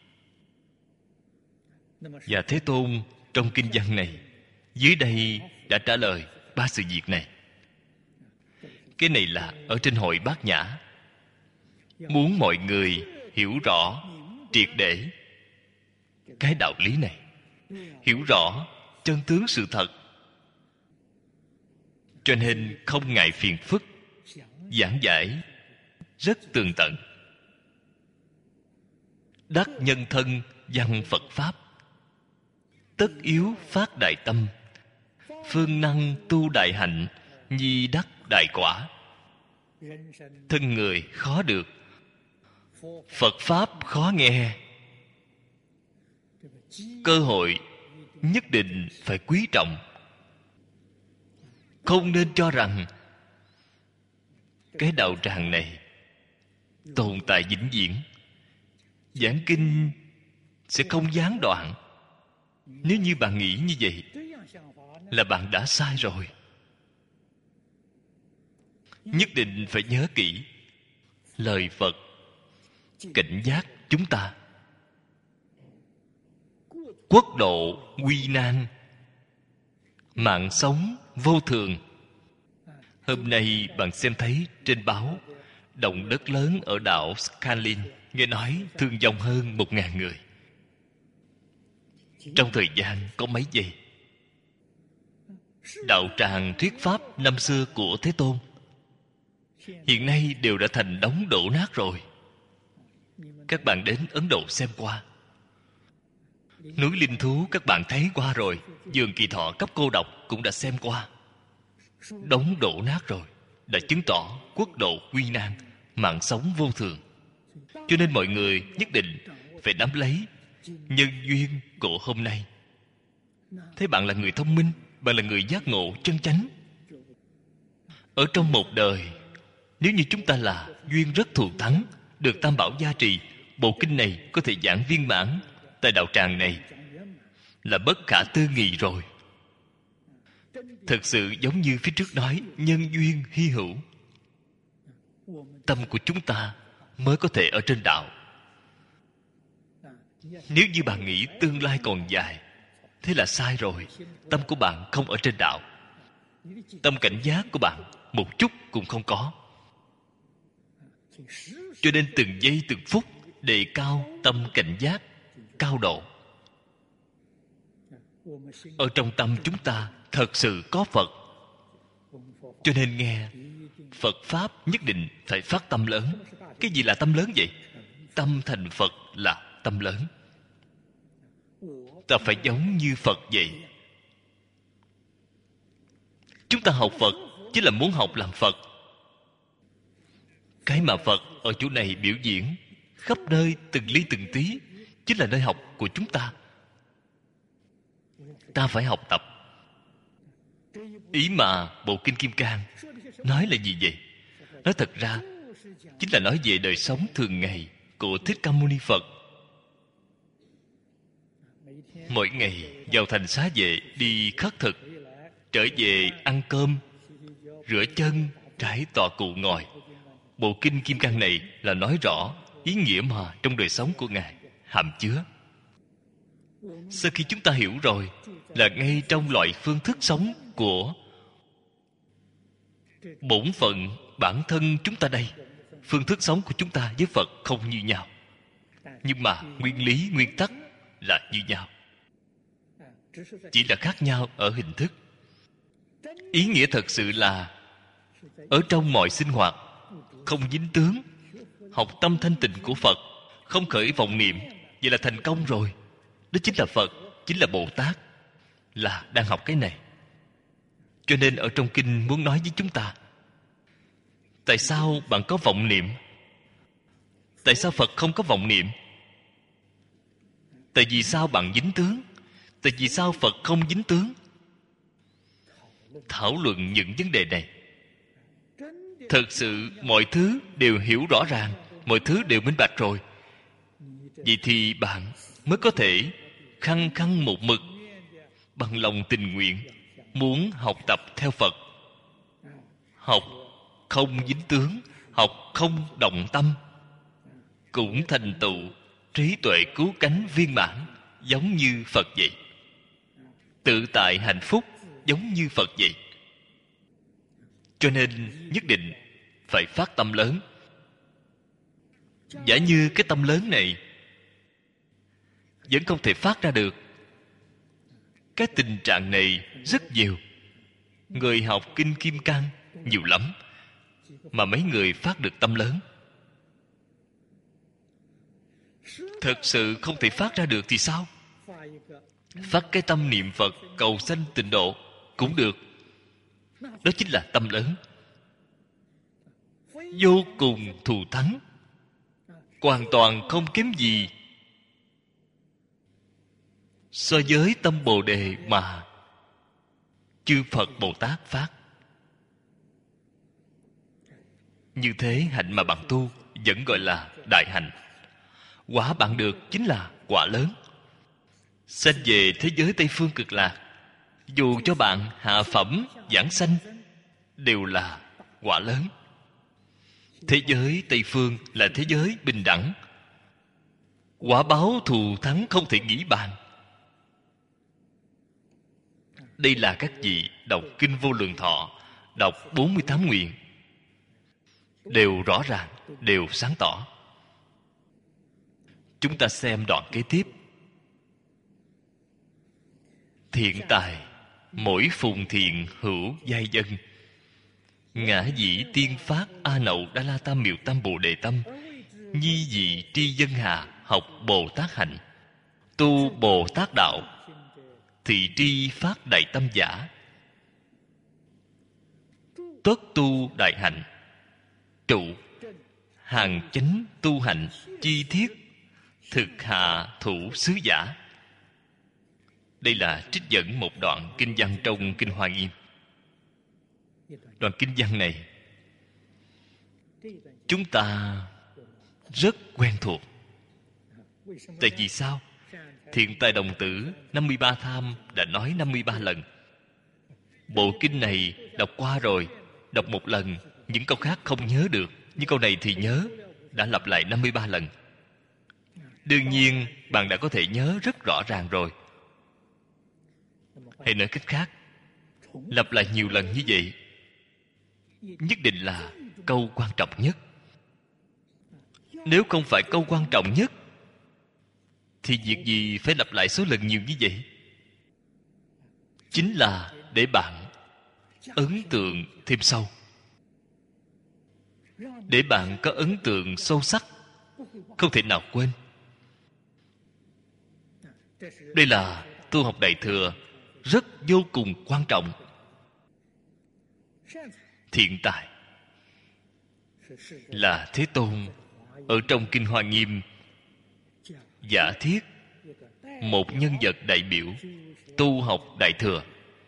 Và Thế Tôn trong kinh văn này dưới đây đã trả lời ba sự việc này. Cái này là ở trên hội Bát Nhã. Muốn mọi người hiểu rõ triệt để cái đạo lý này, hiểu rõ chân tướng sự thật, cho nên không ngại phiền phức, giảng giải rất tường tận. Đắc nhân thân văn Phật Pháp, tất yếu phát đại tâm, phương năng tu đại hạnh, nhi đắc đại quả. Thân người khó được, Phật Pháp khó nghe. Cơ hội nhất định phải quý trọng. Không nên cho rằng cái đạo tràng này tồn tại vĩnh viễn, giảng kinh sẽ không gián đoạn. Nếu như bạn nghĩ như vậy là bạn đã sai rồi. Nhất định phải nhớ kỹ lời Phật cảnh giác chúng ta. Quốc độ quy nan, mạng sống vô thường. Hôm nay bạn xem thấy trên báo động đất lớn ở đảo Sakhalin, nghe nói thương vong hơn một ngàn người trong thời gian có mấy giây. Đạo tràng thuyết pháp năm xưa của Thế Tôn hiện nay đều đã thành đống đổ nát rồi. Các bạn đến Ấn Độ xem qua. Núi Linh Thú các bạn thấy qua rồi. Vườn Kỳ Thọ cấp cô độc cũng đã xem qua. Đống đổ nát rồi, đã chứng tỏ quốc độ quy nan, mạng sống vô thường. Cho nên mọi người nhất định phải nắm lấy nhân duyên của hôm nay. Thế bạn là người thông minh, bạn là người giác ngộ chân chánh. Ở trong một đời, nếu như chúng ta là duyên rất thù thắng, được Tam Bảo gia trì, bộ kinh này có thể giảng viên mãn tại đạo tràng này, là bất khả tư nghị rồi. Thật sự giống như phía trước nói, nhân duyên hy hữu. Tâm của chúng ta mới có thể ở trên đạo. Nếu như bạn nghĩ tương lai còn dài, thế là sai rồi. Tâm của bạn không ở trên đạo. Tâm cảnh giác của bạn một chút cũng không có. Cho nên từng giây từng phút đề cao tâm cảnh giác cao độ. Ở trong tâm chúng ta thật sự có Phật. Cho nên nghe Phật Pháp nhất định phải phát tâm lớn. Cái gì là tâm lớn vậy? Tâm thành Phật là tâm lớn. Ta phải giống như Phật vậy. Chúng ta học Phật chính là muốn học làm Phật. Cái mà Phật ở chỗ này biểu diễn khắp nơi từng ly từng tí chính là nơi học của chúng ta. Ta phải học tập. Ý mà Bộ Kinh Kim Cang nói là gì vậy? Nói thật ra chính là nói về đời sống thường ngày của Thích Ca Mâu Ni Phật. Mỗi ngày vào thành xá vệ đi khất thực, trở về ăn cơm, rửa chân, trải tọa cụ ngồi. Bộ Kinh Kim Cang này là nói rõ ý nghĩa mà trong đời sống của Ngài hàm chứa. Sau khi chúng ta hiểu rồi, là ngay trong loại phương thức sống của bổn phận bản thân chúng ta đây, phương thức sống của chúng ta với Phật không như nhau, nhưng mà nguyên lý nguyên tắc là như nhau, chỉ là khác nhau ở hình thức. Ý nghĩa thật sự là ở trong mọi sinh hoạt không dính tướng, học tâm thanh tịnh của Phật, không khởi vọng niệm, vậy là thành công rồi. Đó chính là Phật, chính là Bồ Tát, là đang học cái này. Cho nên ở trong kinh muốn nói với chúng ta, tại sao bạn có vọng niệm? Tại sao Phật không có vọng niệm? Tại vì sao bạn dính tướng? Tại vì sao Phật không dính tướng? Thảo luận những vấn đề này, thật sự mọi thứ đều hiểu rõ ràng, mọi thứ đều minh bạch rồi. Vậy thì bạn mới có thể khăng khăng một mực, bằng lòng tình nguyện, muốn học tập theo Phật. Học không dính tướng, học không động tâm, cũng thành tựu trí tuệ cứu cánh viên mãn, giống như Phật vậy. Tự tại hạnh phúc giống như Phật vậy. Cho nên nhất định phải phát tâm lớn. Giả như cái tâm lớn này vẫn không thể phát ra được, cái tình trạng này rất nhiều. Người học Kinh Kim Cang nhiều lắm, mà mấy người phát được tâm lớn. Thật sự không thể phát ra được thì sao? Phát cái tâm niệm Phật cầu sanh tịnh độ cũng được. Đó chính là tâm lớn, vô cùng thù thắng, hoàn toàn không kém gì so với tâm Bồ Đề mà chư Phật Bồ Tát phát. Như thế hạnh mà bạn tu vẫn gọi là đại hạnh. Quả bạn được chính là quả lớn. Sanh về thế giới Tây Phương Cực Lạc, dù cho bạn hạ phẩm giảng sanh, đều là quả lớn. Thế giới Tây Phương là thế giới bình đẳng, quả báo thù thắng không thể nghĩ bàn. Đây là các vị đọc Kinh Vô Lượng Thọ, đọc bốn mươi tám nguyện, đều rõ ràng, đều sáng tỏ. Chúng ta xem đoạn kế tiếp. Thiện tài mỗi phùng thiện hữu giai dân, ngã dĩ tiên phát a nậu đa la tam miệu tam bồ đề tâm, nhi dị tri dân hà học Bồ Tát hạnh, tu Bồ Tát đạo, thị tri phát đại tâm giả, tất tu đại hạnh, trụ hàng chánh tu hạnh, chi thiết thực hạ thủ sứ giả. Đây là trích dẫn một đoạn kinh văn trong Kinh Hoa Nghiêm. Đoạn kinh văn này chúng ta rất quen thuộc. Tại vì sao? Thiện tài đồng tử năm mươi ba tham đã nói năm mươi ba lần. Bộ kinh này đọc qua rồi, đọc một lần, những câu khác không nhớ được, nhưng câu này thì nhớ, đã lặp lại năm mươi ba lần. Đương nhiên bạn đã có thể nhớ rất rõ ràng rồi. Hay nói cách khác, lặp lại nhiều lần như vậy nhất định là câu quan trọng nhất. Nếu không phải câu quan trọng nhất thì việc gì phải lặp lại số lần nhiều như vậy? Chính là để bạn ấn tượng thêm sâu, để bạn có ấn tượng sâu sắc, không thể nào quên. Đây là tu học Đại Thừa rất vô cùng quan trọng. Thiện tài là Thế Tôn ở trong Kinh Hoa Nghiêm giả thiết một nhân vật đại biểu tu học Đại Thừa,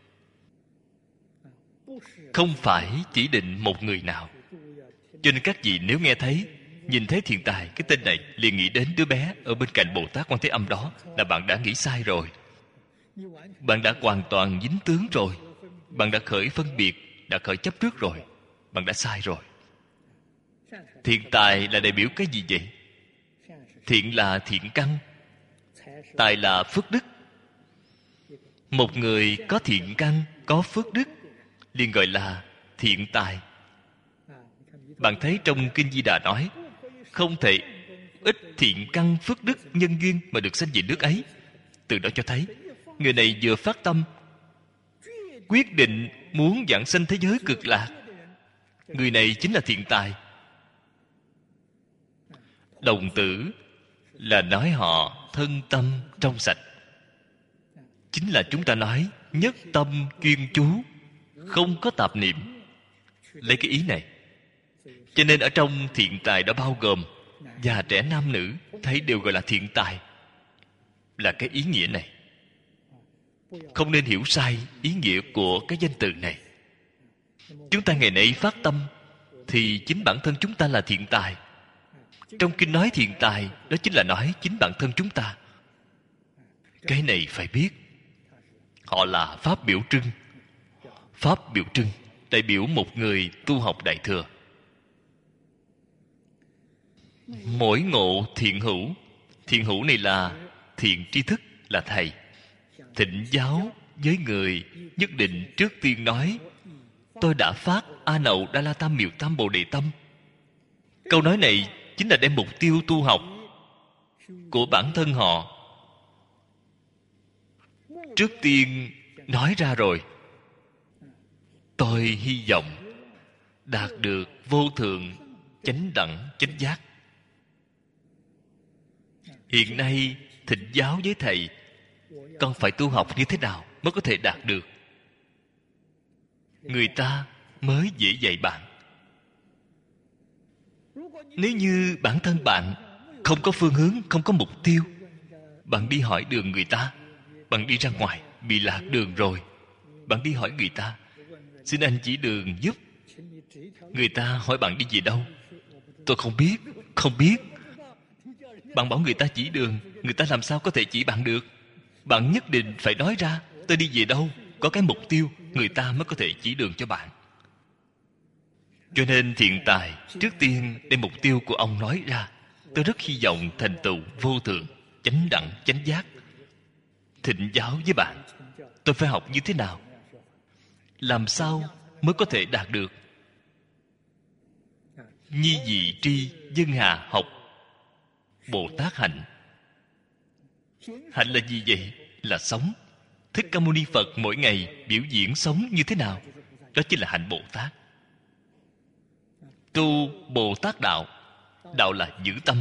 không phải chỉ định một người nào. Cho nên các vị nếu nghe thấy, nhìn thấy thiện tài cái tên này, liền nghĩ đến đứa bé ở bên cạnh Bồ Tát Quan Thế Âm đó, là bạn đã nghĩ sai rồi. Bạn đã hoàn toàn dính tướng rồi. Bạn đã khởi phân biệt, đã khởi chấp trước rồi. Bạn đã sai rồi. Thiện tài là đại biểu cái gì vậy? Thiện là thiện căn, tài là phước đức. Một người có thiện căn, có phước đức liền gọi là thiện tài. Bạn thấy trong Kinh Di Đà nói, không thể ít thiện căn phước đức nhân duyên mà được sanh về nước ấy. Từ đó cho thấy người này vừa phát tâm quyết định muốn vãng sanh thế giới cực lạc, người này chính là thiện tài. Đồng tử là nói họ thân tâm trong sạch, chính là chúng ta nói nhất tâm chuyên chú, không có tạp niệm. Lấy cái ý này, cho nên ở trong thiện tài đã bao gồm già trẻ nam nữ, thấy đều gọi là thiện tài, là cái ý nghĩa này. Không nên hiểu sai ý nghĩa của cái danh từ này. Chúng ta ngày nay phát tâm thì chính bản thân chúng ta là thiện tài. Trong kinh nói thiện tài, đó chính là nói chính bản thân chúng ta. Cái này phải biết. Họ là pháp biểu trưng. Pháp biểu trưng đại biểu một người tu học Đại Thừa. Mỗi ngộ thiện hữu. Thiện hữu này là thiện tri thức, là thầy. Thịnh giáo với người nhất định trước tiên nói, tôi đã phát A Nậu Đa La Tam Miệu Tam Bồ Đề Tâm. Câu nói này chính là đem mục tiêu tu học của bản thân họ trước tiên nói ra rồi. Tôi hy vọng đạt được vô thượng chánh đẳng chánh giác. Hiện nay thịnh giáo với thầy, con phải tu học như thế nào mới có thể đạt được, người ta mới dễ dạy bạn. Nếu như bản thân bạn không có phương hướng, không có mục tiêu, bạn đi hỏi đường người ta, bạn đi ra ngoài bị lạc đường rồi, bạn đi hỏi người ta, xin anh chỉ đường giúp. Người ta hỏi bạn đi về đâu, tôi không biết, không biết. Bạn bảo người ta chỉ đường, người ta làm sao có thể chỉ bạn được? Bạn nhất định phải nói ra tôi đi về đâu, có cái mục tiêu, người ta mới có thể chỉ đường cho bạn. Cho nên thiện tài trước tiên đem mục tiêu của ông nói ra. Tôi rất hy vọng thành tựu vô thượng chánh đẳng chánh giác. Thịnh giáo với bạn, tôi phải học như thế nào, làm sao mới có thể đạt được? Nhi dị tri dân hà học Bồ Tát hạnh. Hạnh là gì vậy? Là sống. Thích Ca Mâu Ni Phật mỗi ngày biểu diễn sống như thế nào? Đó chính là hạnh Bồ Tát. Tu Bồ Tát đạo. Đạo là giữ tâm.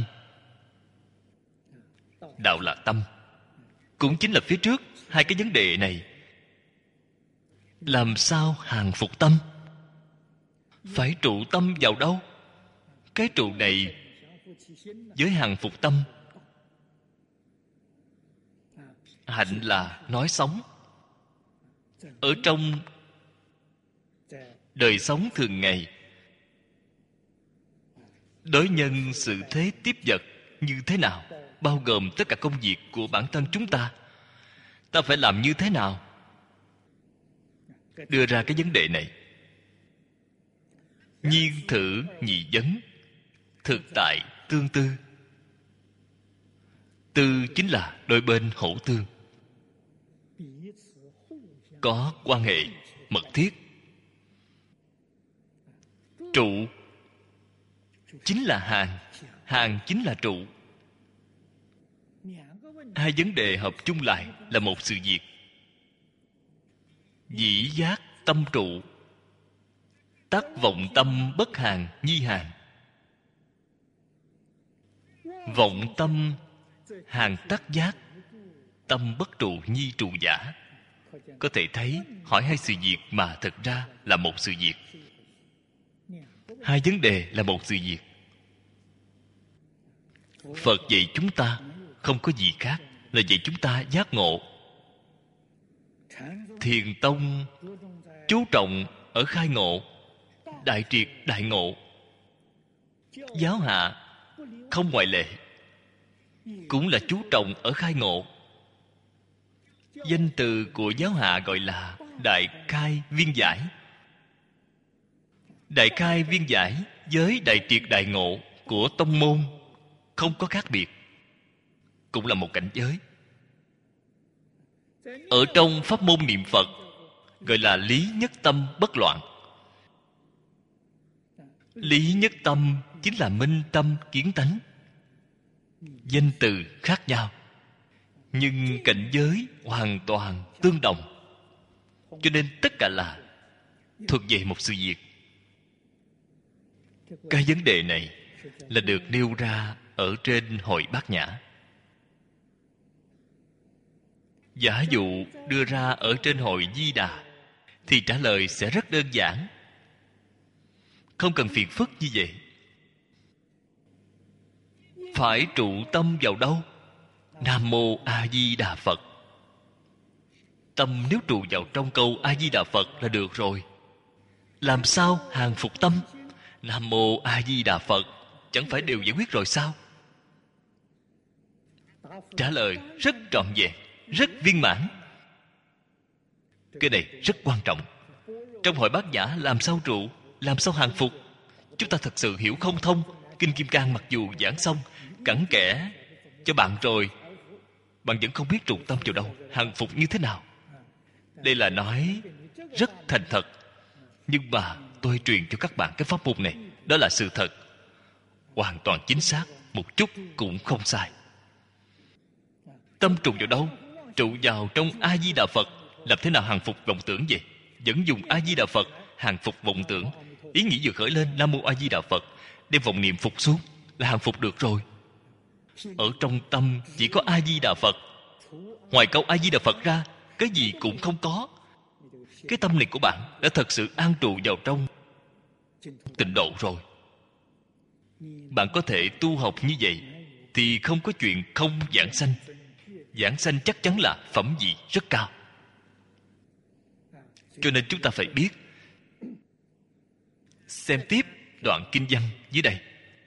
Đạo là tâm. Cũng chính là phía trước hai cái vấn đề này. Làm sao hàng phục tâm? Phải trụ tâm vào đâu? Cái trụ này với hàng phục tâm. Hạnh là nói sống. Ở trong đời sống thường ngày, đối nhân sự thế tiếp vật như thế nào? bao gồm tất cả công việc của bản thân chúng ta. Ta phải làm như thế nào? Đưa ra cái vấn đề này. Nhiên thử nhị vấn, thực tại tương tư. Tư chính là đôi bên hữu tương, có quan hệ mật thiết. Trụ chính là hàng, hàng chính là trụ. Hai vấn đề hợp chung lại là một sự việc. Dĩ giác tâm trụ, tắc vọng tâm bất hàng nhi hàng. Vọng tâm hàng tắc giác, tâm bất trụ nhi trụ giả. Có thể thấy hỏi hai sự việc mà thực ra là một sự việc. Hai vấn đề là một sự việc. Phật dạy chúng ta không có gì khác, là dạy chúng ta giác ngộ. Thiền tông chú trọng ở khai ngộ, đại triệt đại ngộ. Giáo hạ không ngoại lệ, cũng là chú trọng ở khai ngộ. Danh từ của giáo hạ gọi là đại khai viên giải. Đại khai viên giải với đại triệt đại ngộ của tông môn không có khác biệt, cũng là một cảnh giới. Ở trong pháp môn niệm Phật gọi là lý nhất tâm bất loạn. Lý nhất tâm chính là minh tâm kiến tánh. Danh từ khác nhau, nhưng cảnh giới hoàn toàn tương đồng. Cho nên tất cả là thuộc về một sự việc. Cái vấn đề này là được nêu ra ở trên Hội Bát Nhã. Giả dụ đưa ra ở trên Hội Di Đà thì trả lời sẽ rất đơn giản, không cần phiền phức như vậy. Phải trụ tâm vào đâu? Nam Mô A Di Đà Phật. Tâm nếu trụ vào trong câu A Di Đà Phật là được rồi. Làm sao hàng phục tâm? Nam Mô A Di Đà Phật chẳng phải đều giải quyết rồi sao? Trả lời rất trọn vẹn, rất viên mãn. Cái này rất quan trọng. Trong Hội Bát Nhã làm sao trụ, làm sao hàng phục, chúng ta thật sự hiểu không thông. Kinh Kim Cang mặc dù giảng xong cặn kẽ cho bạn rồi, bạn vẫn không biết trụ tâm vào đâu, hàng phục như thế nào. Đây là nói rất thành thật, nhưng mà tôi truyền cho các bạn cái pháp môn này, đó là sự thật, hoàn toàn chính xác, một chút cũng không sai. Tâm trụ vào đâu? Trụ vào trong A Di Đà Phật. Làm thế nào hàng phục vọng tưởng vậy? Vẫn dùng A Di Đà Phật hàng phục vọng tưởng. Ý nghĩ vừa khởi lên Nam Mô A Di Đà Phật, đem vọng niệm phục xuống là hàng phục được rồi. Ở trong tâm chỉ có A Di Đà Phật, ngoài câu A Di Đà Phật ra cái gì cũng không có. Cái tâm này của bạn đã thật sự an trụ vào trong tịnh độ rồi. Bạn có thể tu học như vậy thì không có chuyện không giảng sanh. Giảng sanh chắc chắn là phẩm vị rất cao. Cho nên chúng ta phải biết. Xem tiếp đoạn kinh văn dưới đây.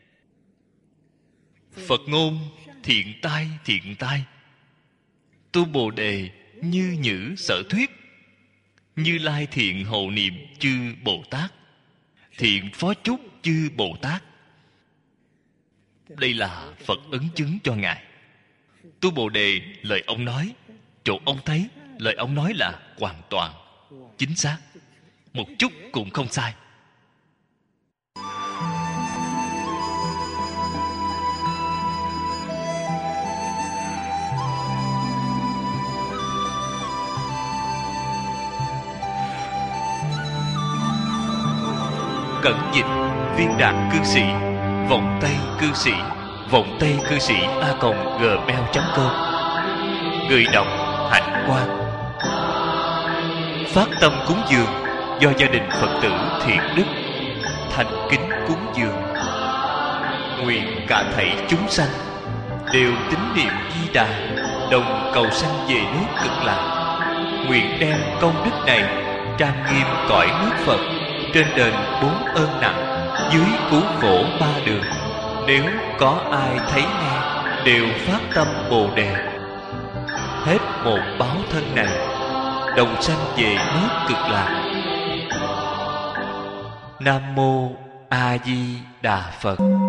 Phật ngôn thiện tai thiện tai, tu Bồ Đề như nhữ sở thuyết. Như Lai thiện hộ niệm chư Bồ Tát, thiện phó chúc chư Bồ Tát. Đây là Phật ấn chứng cho Ngài. Tu Bồ Đề, lời ông nói, chỗ ông thấy, lời ông nói là hoàn toàn chính xác, một chút cũng không sai. Cẩn dịch Viên Đạt cư sĩ, Vọng Tây cư sĩ, Vọng Tây cư sĩ a còng gmail chấm com. Người đọc Hạnh Quang. Phát tâm cúng dường do gia đình Phật tử Thiện Đức thành kính cúng dường. Nguyện cả thảy chúng sanh đều tín niệm Di Đà, đồng cầu sanh về nước Cực Lạc. Nguyện đem công đức này trang nghiêm cõi nước Phật, trên đền bốn ơn nặng, dưới cứu khổ ba đường. Nếu có ai thấy nghe đều phát tâm Bồ Đề, hết một báo thân này, đồng sanh về nước Cực Lạc. Nam mô A Di Đà Phật.